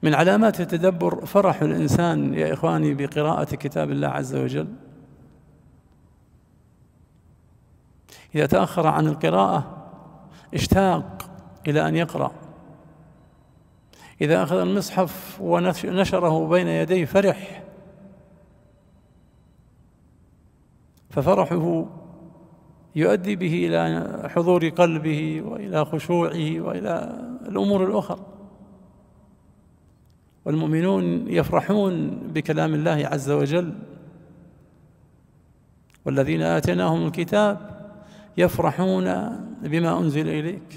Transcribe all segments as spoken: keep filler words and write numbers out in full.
من علامات التدبر فرح الإنسان يا إخواني بقراءة كتاب الله عز وجل. إذا تأخر عن القراءة اشتاق إلى أن يقرأ، إذا أخذ المصحف ونشره بين يديه فرح، ففرحه يؤدي به إلى حضور قلبه وإلى خشوعه وإلى الأمور الأخرى. والمؤمنون يفرحون بكلام الله عز وجل، والذين آتيناهم الكتاب يفرحون بما أنزل إليك.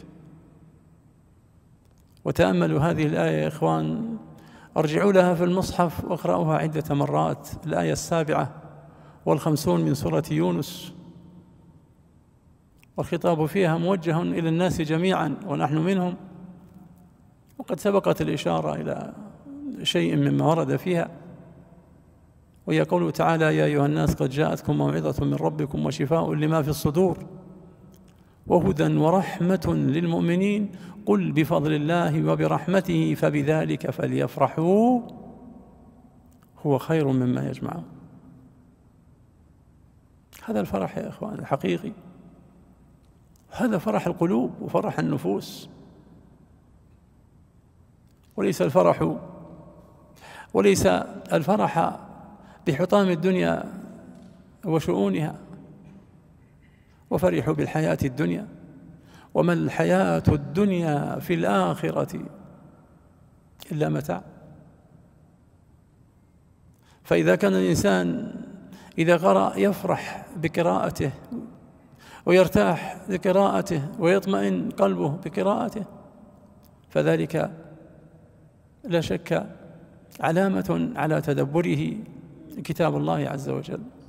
وتأملوا هذه الآية يا إخوان، ارجعوا لها في المصحف واقرأوها عدة مرات، الآية السابعة والخمسون من سورة يونس، والخطاب فيها موجه إلى الناس جميعا ونحن منهم. وقد سبقت الإشارة إلى شيء مما ورد فيها، وهي قوله تعالى: يا أيها الناس قد جاءتكم موعظة من ربكم وشفاء لما في الصدور وهدى ورحمة للمؤمنين قل بفضل الله وبرحمته فبذلك فليفرحوا هو خير مما يجمعون. هذا الفرح يا إخوان الحقيقي، هذا فرح القلوب وفرح النفوس، وليس الفرح وليس الفرح بحطام الدنيا وشؤونها. وفرحوا بالحياة الدنيا وما الحياة الدنيا في الآخرة إلا متاع. فإذا كان الإنسان إذا قرأ يفرح بقراءته ويرتاح بقراءته ويطمئن قلبه بقراءته، فذلك لا شك علامة على تدبره كتاب الله عز وجل.